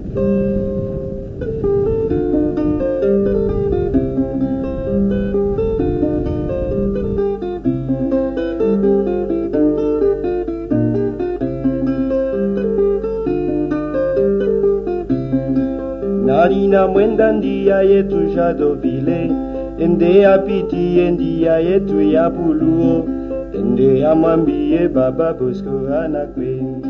Narina mwenda ndia yetu Jadovile, ende apiti endia yetu ya Buluo, ende amwambie Baba Bosco anakwe.